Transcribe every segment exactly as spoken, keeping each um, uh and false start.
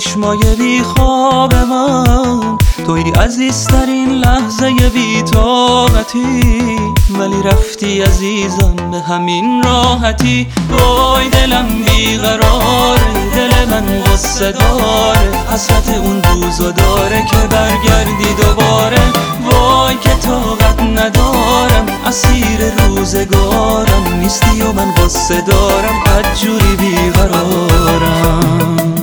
چشمای بی خواب من، توی عزیزترین لحظه بی طاقتی، ولی رفتی عزیزم به همین راحتی. وای دلم بیقراره، دل من غصه داره، حسرت اون روزا داره که برگردی دوباره. وای که طاقت ندارم، اسیر روزگارم نیستی و من غصه دارم، بدجوری بیقرارم.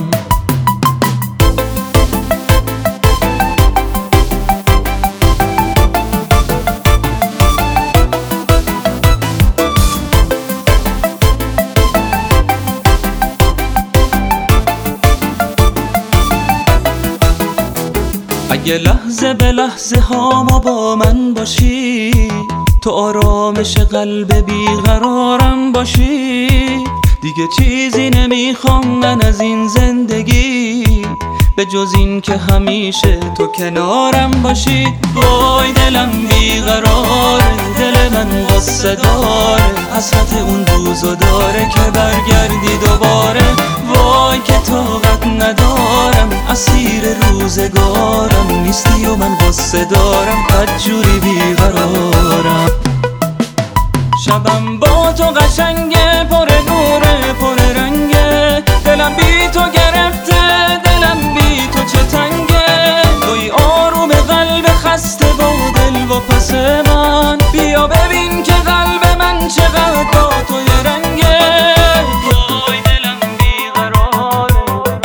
اگه لحظه به لحظه ها ما با من باشی، تو آرامش قلب بیقرارم باشی، دیگه چیزی نمیخوام من از این زندگی به جز این که همیشه تو کنارم باشی. وای دلم بیقراره، دل من غصه داره، حسرت اون روزا داره که برگردی دوباره. وای که طاقت ندارم، اسیر روزگارم نیستی و من غصه دارم، بدجوری بیقرارم. شبم با تو قشنگه، پر نوره پر رنگه، دلم بی تو گرفته، دلم بی تو چه تنگه. توی آروم قلب خسته با دل و پس من، بیا ببین که قلب من چقدر با تو یه رنگه. وای دلم بیقراره،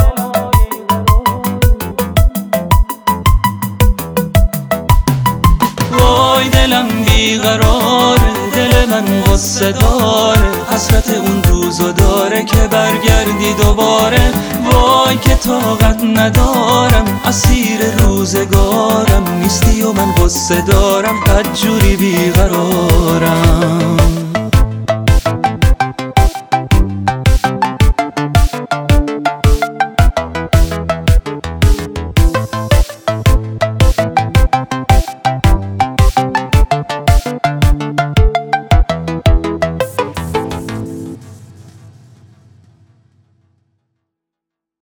وای دلم بیقراره، دل من غصه داره، حسرت اون روزا داره که برگردی دوباره. وای که طاقت ندارم، اسیر روزگارم نیستی و من غصه دارم، بدجوری بیقرارم.